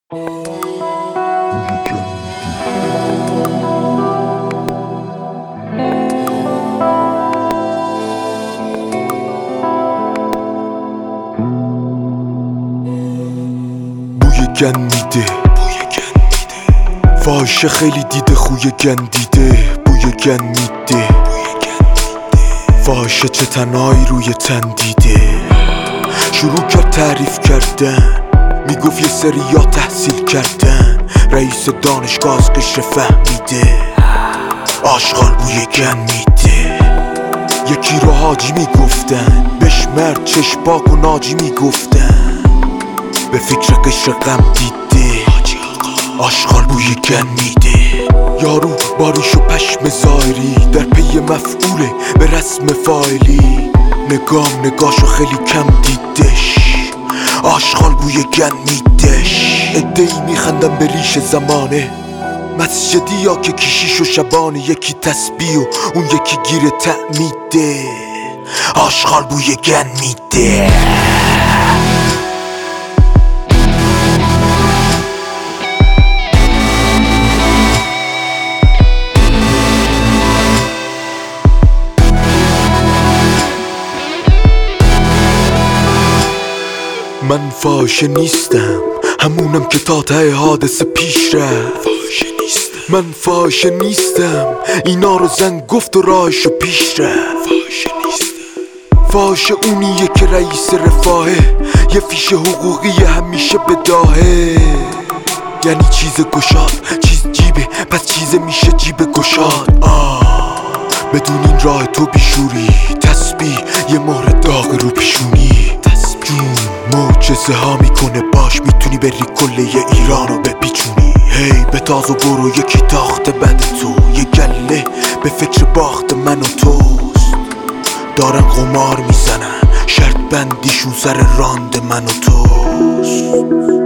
بوی گندیده فاحشه خیلی دیده خوی گندیده بوی گندیده فاحشه چه تنهایی روی تن دیده شروع کرد تعریف کردن میگفت یه سریا تحصیل کردن رئیس دانشگاه از قشر فهمیده آشغال بوی گندیده یکی رو حاجی میگفتن بهش مرد چشم پاک و ناجی میگفتن به فکر قشر غم دیده آشغال بوی گندیده یارو باریش و پشم ظاهری در پی مفعوله به رسم فاعلی نگاشو خیلی کم دیدش آشغال بوی گندیدش عده‌ای میخندن به ریش زمانه مسجدی یا که کشیش و شبانه یکی تسبیح و اون یکی گیر تعمیده آشغال بوی گندیده من فاحشه نیستم همونم که تا ته حادثه پیش رفت من فاحشه نیستم اینا رو زن گفت و راهشو پیش رفت فاحشه اونیه که رئیس رفاهه یه فیش حقوقی همیشه به داهه یعنی چیز گشاد چیز جیبه پس چیز میشه جیب گشاد بدون این راه تو بیشوری تسبیح یه مهر داغ رو پیشونی جون معجزه ها میکنه باش میتونی بری کله ایرانو بپیچونی هی به تاز و برو یکی تاخته بد تو یه گله به فکر باخت من و توست دارن قمار میزنن شرط بندیشون سر راند من و توست